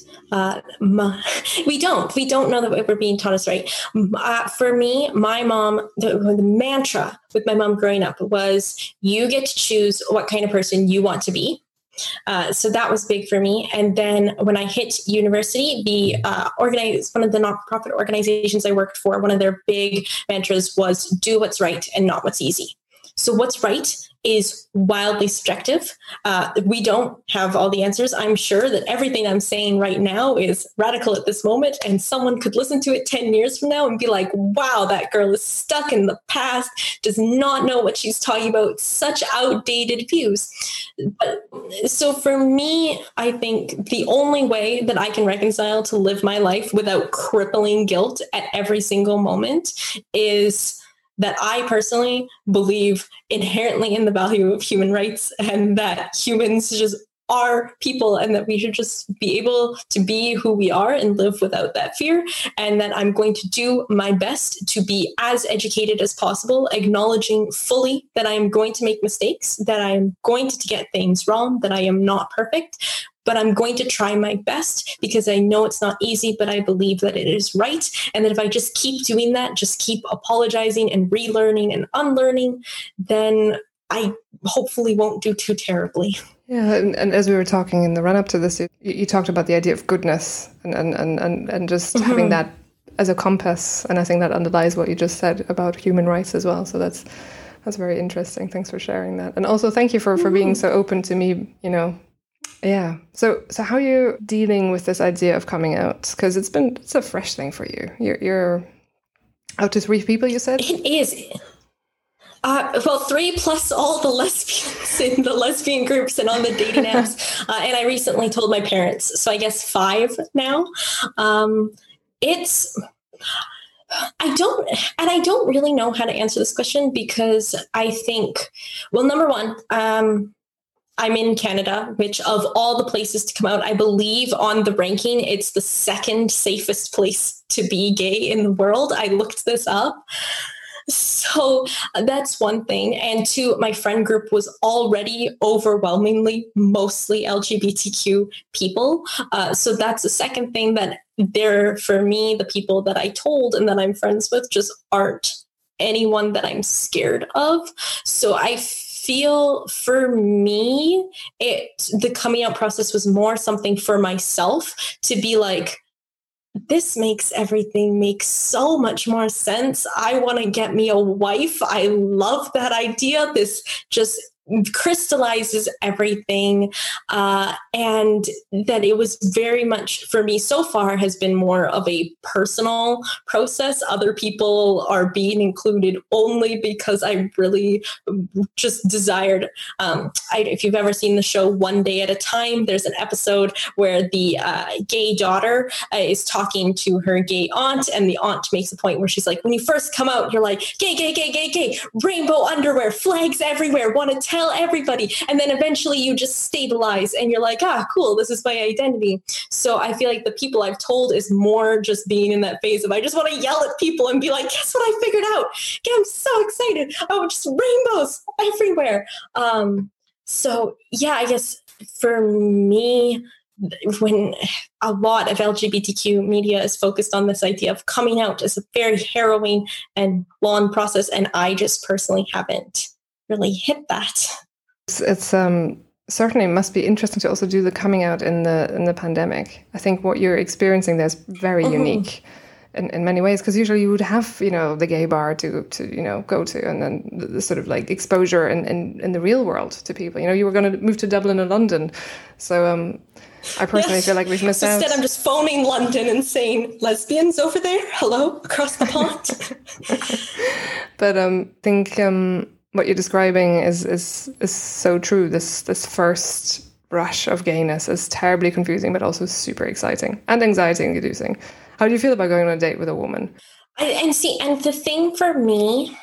We don't know that what we're being taught is right. For me, my mom, the mantra with my mom growing up was, you get to choose what kind of person you want to be. So that was big for me. And then when I hit university, one of the nonprofit organizations I worked for, one of their big mantras was, do what's right and not what's easy. So what's right is wildly subjective. We don't have all the answers. I'm sure that everything I'm saying right now is radical at this moment, and someone could listen to it 10 years from now and be like, wow, that girl is stuck in the past, does not know what she's talking about, such outdated views. So for me, I think the only way that I can reconcile to live my life without crippling guilt at every single moment is that I personally believe inherently in the value of human rights, and that humans just are people, and that we should just be able to be who we are and live without that fear. And that I'm going to do my best to be as educated as possible, acknowledging fully that I am going to make mistakes, that I am going to get things wrong, that I am not perfect. But I'm going to try my best, because I know it's not easy, but I believe that it is right. And that if I just keep doing that, just keep apologizing and relearning and unlearning, then I hopefully won't do too terribly. Yeah, and as we were talking in the run-up to this, you talked about the idea of goodness and just having that as a compass. And I think that underlies what you just said about human rights as well. So that's very interesting. Thanks for sharing that. And also thank you for being so open to me, you know. Yeah. So how are you dealing with this idea of coming out? Because it's a fresh thing for you. You're out to 3 people, you said? It is. Well, 3 plus all the lesbians in the lesbian groups and on the dating apps. And I recently told my parents, so I guess 5 now. I don't really know how to answer this question, because I think, well, number one, I'm in Canada, which of all the places to come out, I believe on the ranking, it's the 2nd safest place to be gay in the world. I looked this up. So that's one thing. And 2, my friend group was already overwhelmingly mostly LGBTQ people. So that's the second thing, that for me, the people that I told and that I'm friends with just aren't anyone that I'm scared of. So I feel for me, the coming out process was more something for myself to be like, this makes everything make so much more sense. I want to get me a wife. I love that idea. This just crystallizes everything. And that it was very much, for me so far, has been more of a personal process. Other people are being included only because I really just desired, if you've ever seen the show One Day at a Time, there's an episode where the gay daughter is talking to her gay aunt, and the aunt makes a point where she's like, when you first come out, you're like, gay, gay, gay, gay, gay, rainbow underwear, flags everywhere, want to tell everybody. And then eventually you just stabilize and you're like, cool, this is my identity. So I feel like the people I've told is more just being in that phase of, I just want to yell at people and be like, guess what I figured out? Yeah, I'm so excited. Oh, just rainbows everywhere. So yeah, I guess for me, when a lot of LGBTQ media is focused on this idea of coming out as a very harrowing and long process, and I just personally haven't really hit that. It's certainly must be interesting to also do the coming out in the pandemic. I think what you're experiencing there is very unique. in many ways, because usually you would have, the gay bar to go to, and then the sort of like exposure in the real world to people. You were going to move to Dublin or London. So I personally feel like we've missed out. Instead, I'm just phoning London and saying, lesbians over there, hello, across the pond. But I think what you're describing is so true. This first rush of gayness is terribly confusing, but also super exciting and anxiety-inducing. How do you feel about going on a date with a woman? And the thing for me,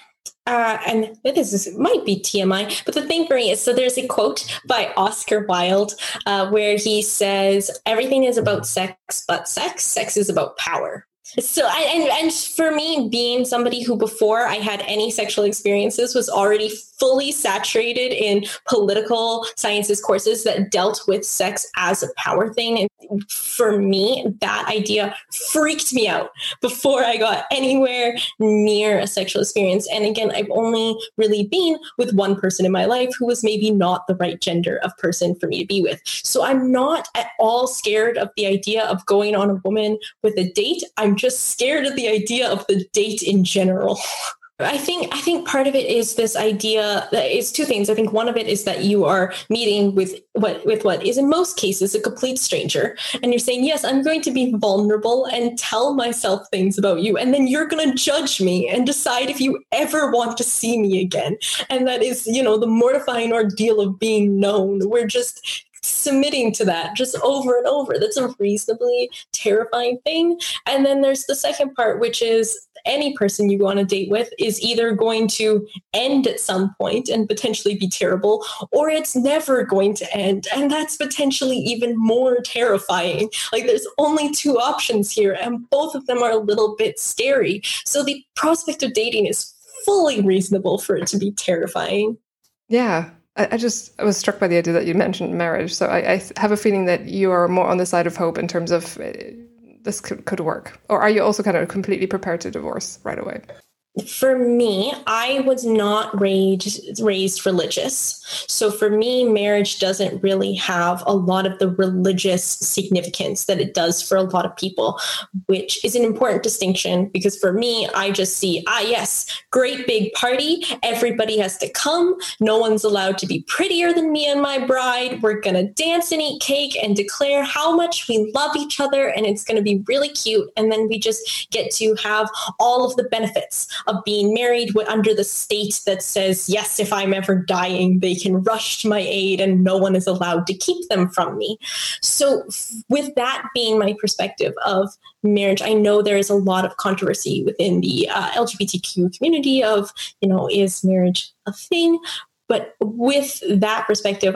and this might be TMI, but the thing for me is, so there's a quote by Oscar Wilde where he says, everything is about sex, but sex is about power. So, and for me, being somebody who before I had any sexual experiences was already fully saturated in political sciences courses that dealt with sex as a power thing. And for me, that idea freaked me out before I got anywhere near a sexual experience. And again, I've only really been with one person in my life who was maybe not the right gender of person for me to be with. So I'm not at all scared of the idea of going on a woman with a date. I'm just scared of the idea of the date in general. I think part of it is this idea that it's two things. I think one of it is that you are meeting with what is in most cases a complete stranger. And you're saying, yes, I'm going to be vulnerable and tell myself things about you. And then you're going to judge me and decide if you ever want to see me again. And that is, the mortifying ordeal of being known. We're just submitting to that just over and over. That's a reasonably terrifying thing. And then there's the second part, which is any person you go on a date with is either going to end at some point and potentially be terrible, or it's never going to end. And that's potentially even more terrifying. Like there's only two options here, and both of them are a little bit scary. So the prospect of dating is fully reasonable for it to be terrifying. Yeah. I was struck by the idea that you mentioned marriage. So I have a feeling that you are more on the side of hope in terms of this could work. Or are you also kind of completely prepared to divorce right away? For me, I was not raised religious. So for me, marriage doesn't really have a lot of the religious significance that it does for a lot of people, which is an important distinction because for me, I just see, yes, great big party. Everybody has to come. No one's allowed to be prettier than me and my bride. We're going to dance and eat cake and declare how much we love each other. And it's going to be really cute. And then we just get to have all of the benefits of being married under the state that says, yes, if I'm ever dying, they can rush to my aid and no one is allowed to keep them from me. So with that being my perspective of marriage, I know there is a lot of controversy within the LGBTQ community of, is marriage a thing? But with that perspective,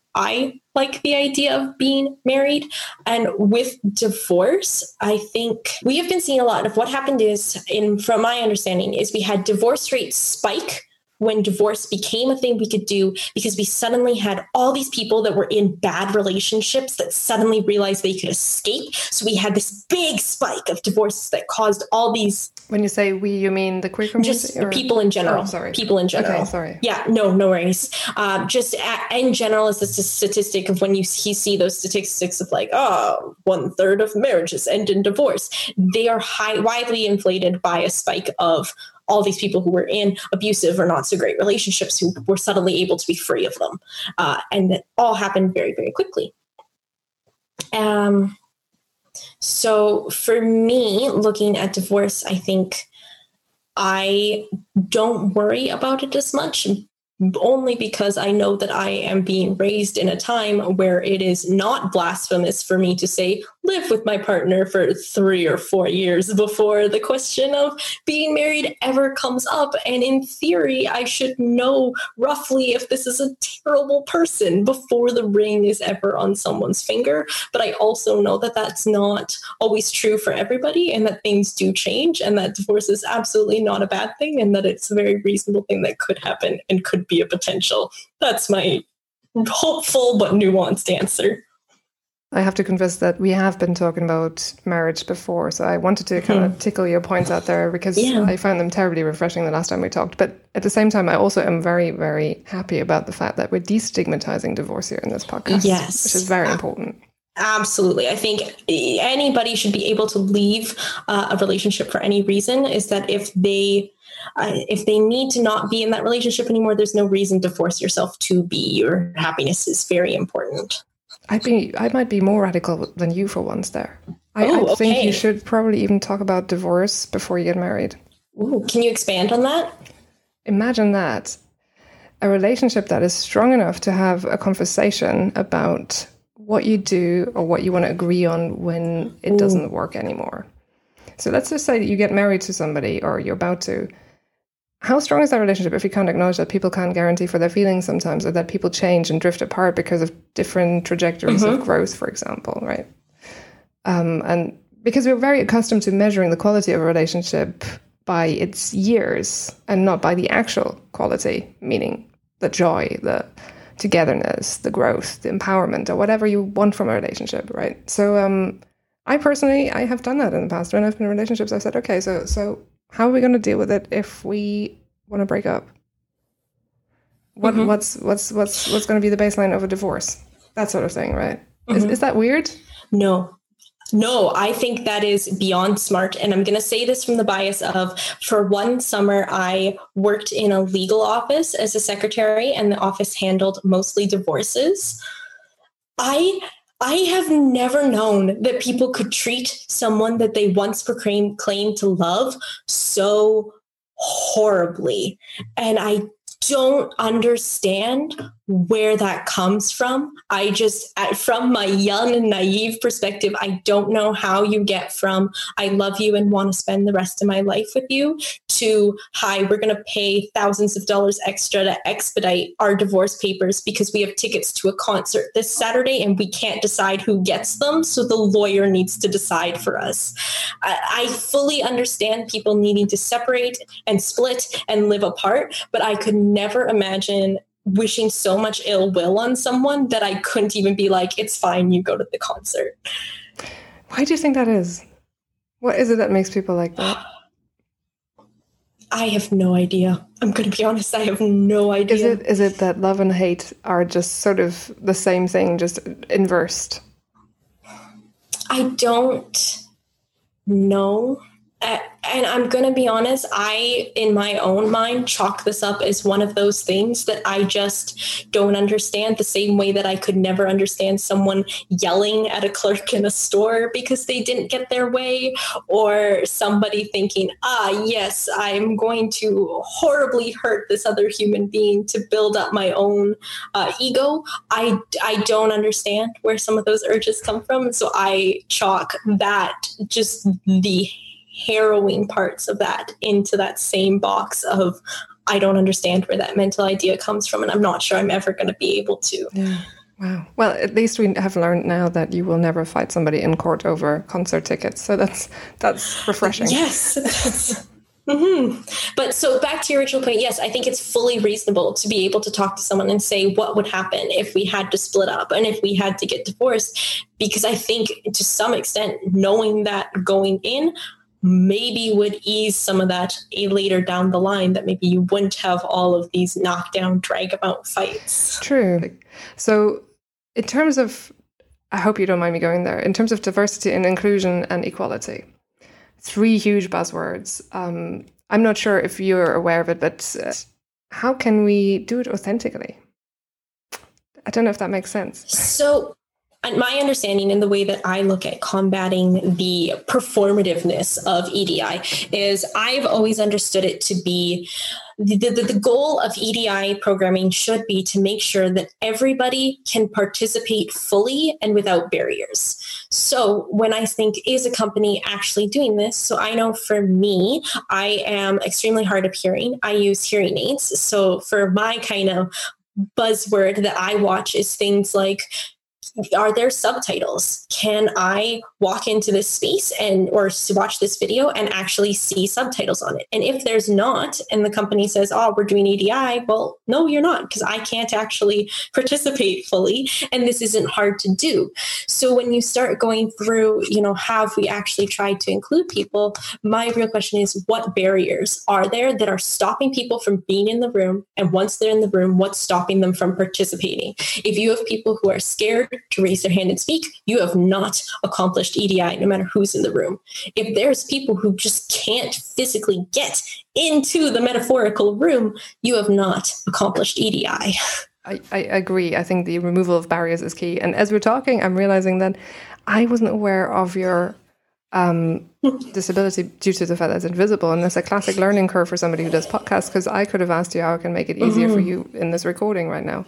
I like the idea of being married. And with divorce, I think we have been seeing a lot of what happened is, from my understanding, is we had divorce rates spike when divorce became a thing we could do because we suddenly had all these people that were in bad relationships that suddenly realized they could escape. So we had this big spike of divorces that caused all these. When you say we, you mean the queer community? Just people in general. Oh, sorry. People in general. Okay, sorry. Yeah, no worries. Just in general, is this a statistic of when you see those statistics of like, 1/3 of marriages end in divorce. They are widely inflated by a spike of all these people who were in abusive or not so great relationships who were suddenly able to be free of them. And that all happened very, very quickly. So for me, looking at divorce, I think I don't worry about it as much, only because I know that I am being raised in a time where it is not blasphemous for me to say, live with my partner for 3 or 4 years before the question of being married ever comes up. And in theory, I should know roughly if this is a terrible person before the ring is ever on someone's finger. But I also know that that's not always true for everybody and that things do change and that divorce is absolutely not a bad thing and that it's a very reasonable thing that could happen and could be a potential. That's my hopeful but nuanced answer. I have to confess that we have been talking about marriage before, so I wanted to kind of tickle your points out there because I found them terribly refreshing the last time we talked. But at the same time, I also am very, very happy about the fact that we're destigmatizing divorce here in this podcast, which is very important. Absolutely. I think anybody should be able to leave a relationship for any reason. Is that if they need to not be in that relationship anymore, there's no reason to force yourself to be. Your happiness is very important. I might be more radical than you for once there. I think okay. you should probably even talk about divorce before you get married. Ooh, can you expand on that? Imagine that. A relationship that is strong enough to have a conversation about what you do or what you want to agree on when it doesn't work anymore. So let's just say that you get married to somebody or you're about to. How strong is that relationship if you can't acknowledge that people can't guarantee for their feelings sometimes, or that people change and drift apart because of different trajectories of growth, for example, right? And because we're very accustomed to measuring the quality of a relationship by its years and not by the actual quality, meaning the joy, the togetherness, the growth, the empowerment, or whatever you want from a relationship, right? So I have done that in the past. When I've been in relationships, I've said, okay, so how are we going to deal with it if we want to break up? What's going to be the baseline of a divorce? That sort of thing, right? Is that weird? No, I think that is beyond smart. And I'm going to say this from the bias of, for one summer, I worked in a legal office as a secretary, and the office handled mostly divorces. I have never known that people could treat someone that they once claimed to love so horribly. And I don't understand where that comes from. From my young and naive perspective, I don't know how you get from I love you and want to spend the rest of my life with you to, hi, we're going to pay thousands of dollars extra to expedite our divorce papers because we have tickets to a concert this Saturday and we can't decide who gets them. So the lawyer needs to decide for us. I fully understand people needing to separate and split and live apart, but I could never imagine wishing so much ill will on someone that I couldn't even be like, it's fine, you go to the concert. Why do you think that is? What is it that makes people like that? I have no idea. I'm going to be honest, I have no idea. Is it that love and hate are just sort of the same thing, just inversed? I don't know. And I'm going to be honest, I, in my own mind, chalk this up as one of those things that I just don't understand, the same way that I could never understand someone yelling at a clerk in a store because they didn't get their way, or somebody thinking, yes, I'm going to horribly hurt this other human being to build up my own ego. I don't understand where some of those urges come from. So I chalk that, just the harrowing parts of that, into that same box of I don't understand where that mental idea comes from, and I'm not sure I'm ever going to be able to. Yeah. Wow. Well, at least we have learned now that you will never fight somebody in court over concert tickets. So that's refreshing. Yes. But so back to your original point, yes, I think it's fully reasonable to be able to talk to someone and say what would happen if we had to split up and if we had to get divorced, because I think to some extent knowing that going in maybe would ease some of that later down the line, that maybe you wouldn't have all of these knockdown, drag-out fights. True. So in terms of, I hope you don't mind me going there, in terms of diversity and inclusion and equality, 3 huge buzzwords. I'm not sure if you're aware of it, but how can we do it authentically? I don't know if that makes sense. So my understanding, in the way that I look at combating the performativeness of EDI, is I've always understood it to be the goal of EDI programming should be to make sure that everybody can participate fully and without barriers. So when I think, is a company actually doing this? So I know for me, I am extremely hard of hearing. I use hearing aids. So for my kind of buzzword that I watch is things like, are there subtitles? Can I walk into this space or to watch this video and actually see subtitles on it. And if there's not, and the company says, oh, we're doing EDI, well, no, you're not, because I can't actually participate fully. And this isn't hard to do. So when you start going through, have we actually tried to include people? My real question is, what barriers are there that are stopping people from being in the room? And once they're in the room, what's stopping them from participating? If you have people who are scared to raise their hand and speak, you have not accomplished EDI, no matter who's in the room. If there's people who just can't physically get into the metaphorical room, you have not accomplished EDI. I agree. I think the removal of barriers is key. And as we're talking, I'm realizing that I wasn't aware of your disability due to the fact that it's invisible. And that's a classic learning curve for somebody who does podcasts, because I could have asked you how I can make it easier for you in this recording right now.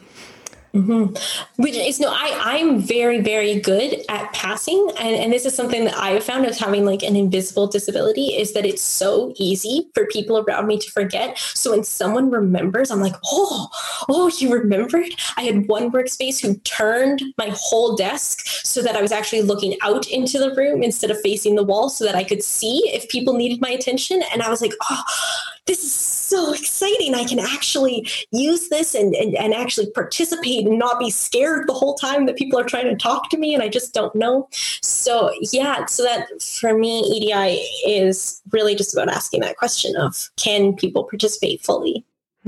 Which is, I'm very, very good at passing. And this is something that I have found as having like an invisible disability, is that it's so easy for people around me to forget. So when someone remembers, I'm like, oh, you remembered? I had one workspace who turned my whole desk so that I was actually looking out into the room instead of facing the wall, so that I could see if people needed my attention. And I was like, oh, this is so exciting. I can actually use this and actually participate and not be scared the whole time that people are trying to talk to me and I just don't know. So so that for me, EDI is really just about asking that question of, can people participate fully?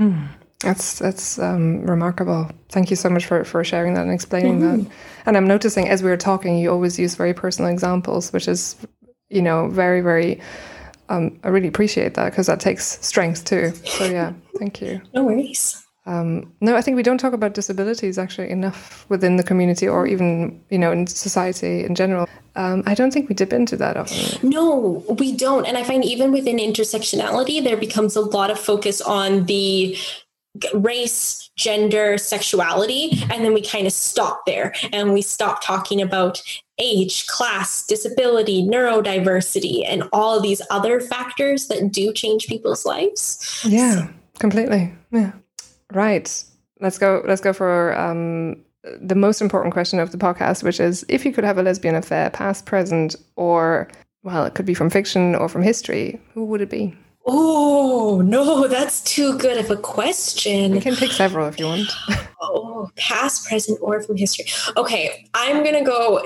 That's remarkable. Thank you so much for sharing that and explaining that. And I'm noticing as we were talking, you always use very personal examples, which is, very, very... I really appreciate that, because that takes strength too. So yeah, thank you. No worries. No, I think we don't talk about disabilities actually enough within the community, or even, in society in general. I don't think we dip into that often. No, we don't. And I find even within intersectionality, there becomes a lot of focus on the race, gender, sexuality, and then we kind of stop there and we stop talking about age, class, disability, neurodiversity, and all of these other factors that do change people's lives. Yeah, completely. Yeah. Right. Let's go for the most important question of the podcast, which is, if you could have a lesbian affair, past, present, or, well, it could be from fiction or from history, who would it be? Oh, no, that's too good of a question. You can pick several if you want. Past, present, or from history. Okay, I'm going to go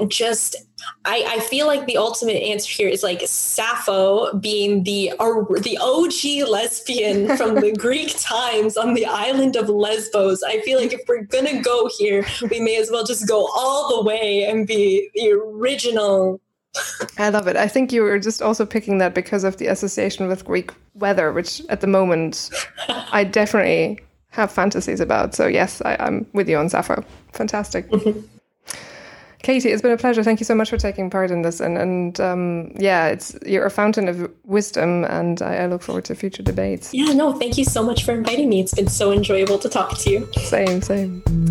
I feel like the ultimate answer here is like Sappho being the OG lesbian from the Greek times on the island of Lesbos. I feel like if we're going to go here, we may as well just go all the way and be the original. I love it. I think you were just also picking that because of the association with Greek weather, which at the moment I definitely have fantasies about. So yes, I'm with you on Sappho. Fantastic. Katie, it's been a pleasure. Thank you so much for taking part in this. And you're a fountain of wisdom, and I look forward to future debates. Yeah, no, thank you so much for inviting me. It's been so enjoyable to talk to you. Same.